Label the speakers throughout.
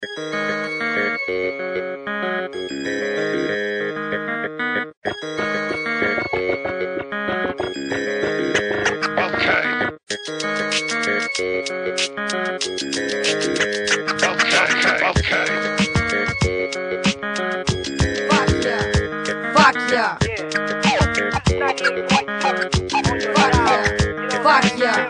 Speaker 1: Fuck yeah. Fuck yeah.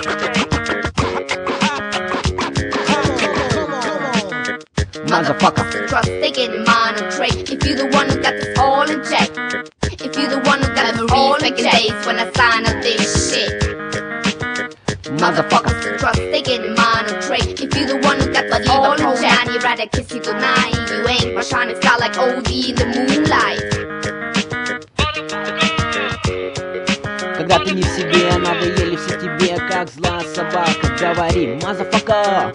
Speaker 1: Motherfucker, trust taking mine on trade. If you the one who got this all in check, if you the one who got them all in days when I sign up this shit. Motherfucker, trust taking mine on trade. If you the one who got the all in check, you rather kiss you tonight. You ain't my shining star like OD in the moonlight.
Speaker 2: Когда ты не в себе, надоели все тебе, как злая собака. Говори, мазафака.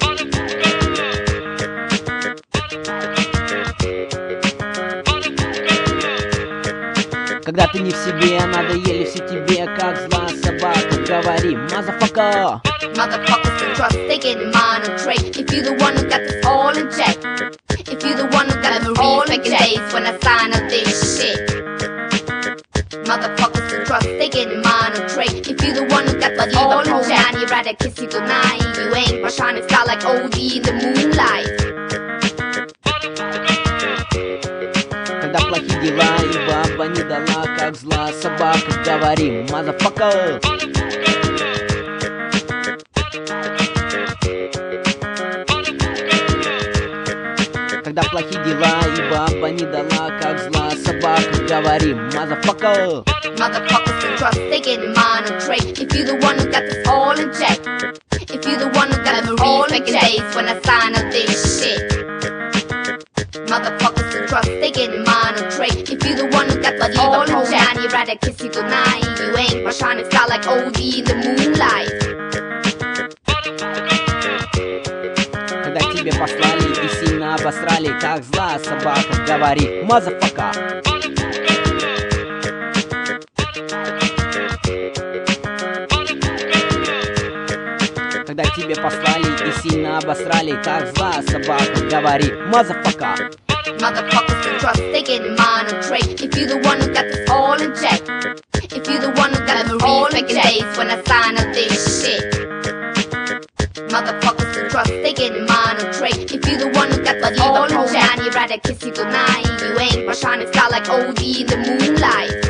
Speaker 2: Когда ты не в себе, надоели все тебе, как злая собака. Говори, мазафака.
Speaker 1: Motherfuckers, trust taking mine on trade. If you the one who got this all in check, if you the one who got them all in days when I sign up this shit. Motherfuckers, trust taking mine on trade. If you the one who got the all in check, you rather kiss you tonight. You ain't my shining star like OD in the moonlight.
Speaker 2: Когда плохие дела и баба не дала, как злая собака. Говори, мазафака. Когда плохие дела и баба не дала, как злая собака. Говори, мазафака.
Speaker 1: Motherfuckers, trust taking mine on trade. If you the one who got this all in check, if you the one who got them all in days when I sign up this shit. Motherfuckers, trust taking mine on trade. If you the one who got the all in check, you rather kiss you tonight. You ain't my shining star like OD in the moonlight.
Speaker 2: Когда тебе послали и сильно обосрали, как злая собака. Говори, мазафака. Когда тебе послали и сильно обосрали, как злая собака. Говори, мазафака.
Speaker 1: Motherfuckers, trust taking mine on trade. If you the one who got this all in check, if you the one who got them all in days when I sign up this shit. Motherfuckers, trust taking mine on trade. If you the one who got the all in check, you rather kiss you tonight. You ain't my shining star like OD in the moonlight.